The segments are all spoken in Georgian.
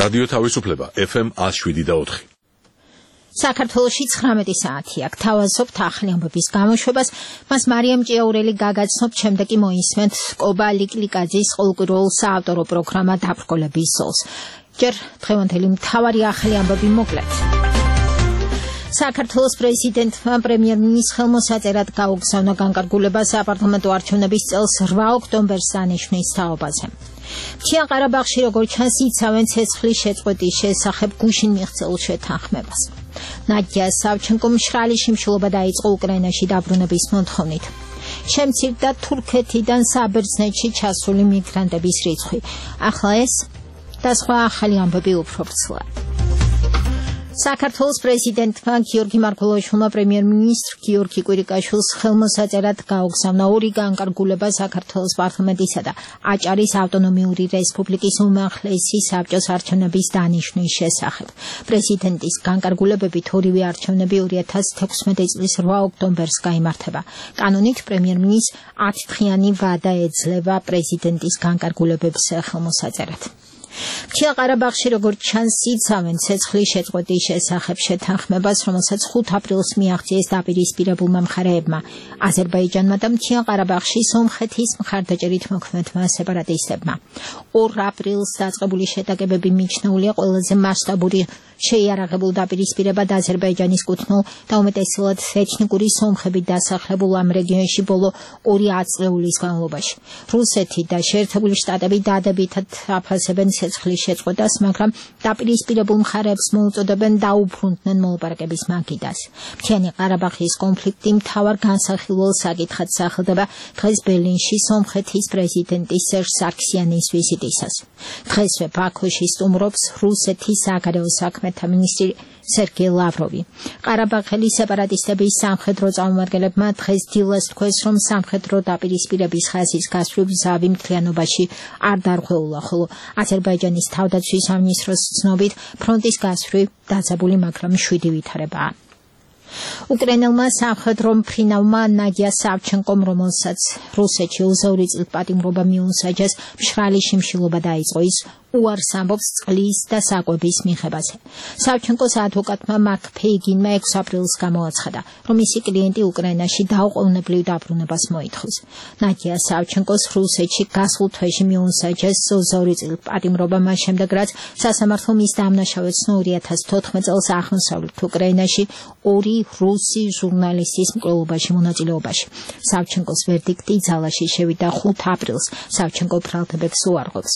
რადიო თავისუფლება FM 107.4. საქართველოში 19 საათი აქ თავაზობთ ახალი ამბების გამოშვებას. მას მარიამ ჭიაურელი გაგაცნობთ, შემდეგ კი მოისმენთ კობა ლიკლიკაძის ყოველკვირეულ საავტორო პროგრამა დაბრკოლების ზოლს. ჯერ დღევანდელი მთავარი ახალი ამბები მოკლედ. საქართველოს პრეზიდენტმა პრემიერ-მინისტრს ხელმოსაწერად გაუგზავნა განკარგულება საპარლამენტო არჩევნების წელს 8 ოქტომბერს ანიშნვის თაობაზე. მთიან ყარაბაღში როგორც ჩანს იცავენ ცეცხლის შეწყვეტის შესახებ გუშინ მიღწეულ შეთანხმებას. ნადია სავჩენკომ მშრალი შიმშილობა დაიწყო უკრაინაში დაბრუნების მოთხოვნით. შემცირდა თურქეთიდან საბერძნეთში ჩასული მიგრანტების რიცხვი. ახლა ეს და სხვა ახალი ამბები უფრო ვრცლად. საქართველოს პრეზიდენტმა გიორგი მარგველაშვილმა პრემიერ-მინისტრ გიორგი კვირიკაშვილს ხელმოსაწერად გაუგზავნა ორი განკარგულება საქართველოს პარლამენტისა და აჭარის ავტონომიური რესპუბლიკის უმაღლესი საბჭოს არჩევნების დანიშვნის შესახებ. პრეზიდენტის განკარგულებებით ორივე არჩევნები 2016 წლის 8 ოქტომბერს გაიმართება. კანონით პრემიერ-მინისტრს 10 დღიანი ვადა ეძლევა პრეზიდენტის განკარგულებებს ხელმოსაწერად. მთიან ყარაბაღში როგორც ჩანს იცავენ ცეცხლის შეწყვეტის შესახებ შეთანხმებას, რომელსაც 5 აპრილს მიაღწიეს დაპირისპირებულმა მხარეებმა, აზერბაიჯანმა და მთიან ყარაბაღში სომხეთის მხარდაჭერით მოქმედმა სეპარატისტებმა. 2 აპრილს დაწყებული შეტაკებები მიჩნეულია ყველაზე მასშტაბური შეიარაღებულ დაპირისპირებად აზერბაიჯანის კუთვნილ და უმეტესად ეთნიკური სომხებით დასახლებულ ამ რეგიონში ბოლო 2 ათწლეულის განმავლობაში. რუსეთი და შეერთებული შტატები დადებითად აფასებენ ცეცხლის შეწყვეტას, მაგრამ დაპირისპირებულ მხარეებს მოუწოდებენ დაუბრუნდნენ მოლაპარაკების მაგიდას. მთიანი ყარაბაღის კონფლიქტი მთავარ განსახილველ საკითხად სახელდება დღეს ბერლინში სომხეთის პრეზიდენტის სერჟ სარქსიანის ვიზიტისას. დღესვე ბაქოში სტუმრობს რუსეთის საგარეო საქმეთა მინისტრი სერგეი ლავროვი. ყარაბაღელი სეპარატისტების სამხედრო წარმომადგენლებმა დღეს დილას თქვეს, რომ სამხედრო დაპირისპირების ხაზის გასვლით ზავი მთლიანობაში არ დარღვეულა, ხოლო აზერბაიჯანის თავდაცვის სამინისტროს ცნობით ფრონტის გასვლით დაძაბული, მაგრამ 7 ვითარებაა. უკრაინელმა სამხედრო მფრინავმა ნადია სავჩენკომ, რომელსაც რუსეთში 20 წლის პატიმრობა მიუსაჯეს, მშრალი შიმშილობა დაიწყო. ის უარს ამბობს წყლის და საკვების მიღებაზე. სავჩენკოს ადვოკატმა მარკ ფეიგინმა 6 აპრილს გამოაცხადა, რომ მისი კლიენტი უკრაინაში დაუყოვნებლივ დაბრუნებას მოითხოვს. ნადია სავჩენკოს რუსეთში გასულ თვეში მიუსაჯეს 20 წლის პატიმრობა, მას შემდეგ რაც სასამართლო მის დამნაშავედ ცნო 2014 წელს აღმოსავლეთ უკრაინაში 2 რუსი ჟურნალისტის მკვლელობაში მონაწილეობაში. სავჩენკოს ვერდიქტი ძალაში შევიდა 5 აპრილს. სავჩენკო ბრალდებებს უარყოფს.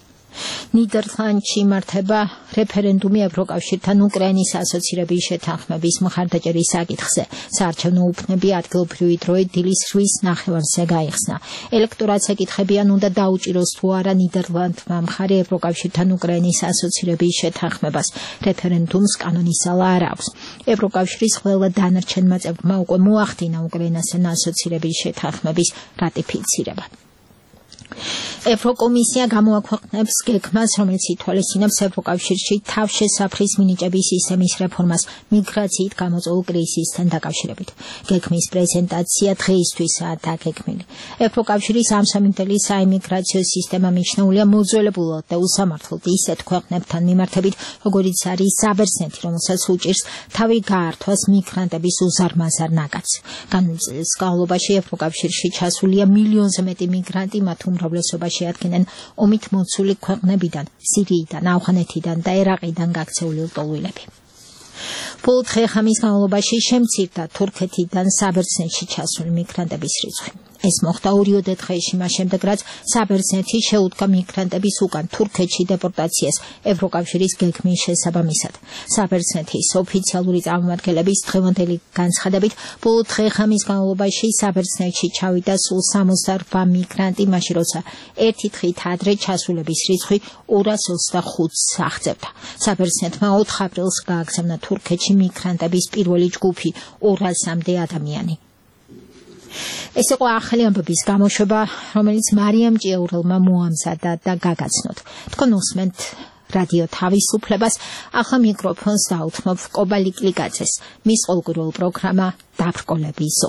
ნიდერლანდში იმართება რეფერენდუმი ევროკავშირთან უკრაინის ასოცირების შეთანხმების მხარდაჭერის საკითხზე. საარჩევნო უბნები ადგილობრივი დროით დილის 8:30-ზე გაიხსნა. ელექტორატს ეკითხებიან, უნდა დაუჭიროს თუ არა ნიდერლანდმა მხარე ევროკავშირთან უკრაინის ასოცირების შეთანხმებას. რეფერენდუმს კანონისალა არ აქვს. ევროკავშირის ყველა დანარჩენმა წევრმა უკვე მოახდინა უკრაინასთან ასოცირების შეთანხმების რატიფიცირება. ევროკომისია გამოაქვეყნებს გეგმას, რომელიც ითვალისწინებს ევროკავშირში თავშესაფრის მინიჭების სისტემის რეფორმას მიგრაციით გამოწვეულ კრიზისთან დაკავშირებით. გეგმის პრეზენტაცია დღეისთვისაა დაგეგმილი. ევროკავშირის ამსამინდელი საიმიგრაციო სისტემა მიჩნეულია მოძველებულად და უსამართლოდ ისეთ ქვეყნებთან მიმართებით, როგორიც არის საბერძნეთი, რომელსაც უჭირს თავი გაართვას მიგრანტების უზარმაზარ ნაკადს. განმავლო წლის განმავლობაში ევროკავშირში ჩასულია მილიონზე მეტი მიგრანტი, მათ უმრავლესობაში შეადგენენ ომით მოცული ქვეყნებიდან, სირიიდან, ავღანეთიდან და ერაყიდან გაქცეული ლტოლვილები. ბოლო დღე-ღამის განმავლობაში შემცირდა თურქეთიდან საბერძნეთში ჩასული მიგრანტების რიცხვი. ეს მოხდა 2 დღეში, მას შემდეგ რაც საბერძნეთი შეუდგა მიგრანტების უკან თურქეთში დეპორტაციას ევროკავშირის გეგმის შესაბამისად. საბერძნეთის ოფიციალური წარმომადგენლების დღევანდელი განცხადებით, ბოლო დღე-ღამის განმავლობაში საბერძნეთში ჩავიდა სულ 68 მიგრანტი, მაშინ როცა ერთი დღით ადრე ჩასულების რიცხვი 225-ს აღწევდა. საბერძნეთმა 4 აპრილს გააგზავნა თურქეთში მიგრანტების პირველი ჯგუფი 200-მდე ადამიანი. ეს იყო ახალი ამბების გამოშვება, რომელიც მარიამ ჭიაურელმა მოამზადა და გაგაცნოთ. თქვენ უსმენთ რადიო თავისუფლებას, ახლა მიკროფონს დაუთმობ კობა ლიკლიკაძეს, მის ყოველკვირეულ პროგრამა დაბრკოლების